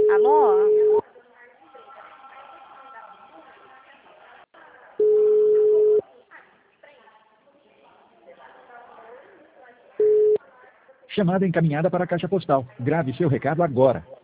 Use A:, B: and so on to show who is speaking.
A: Alô?
B: Chamada encaminhada para a caixa postal. Grave seu recado agora.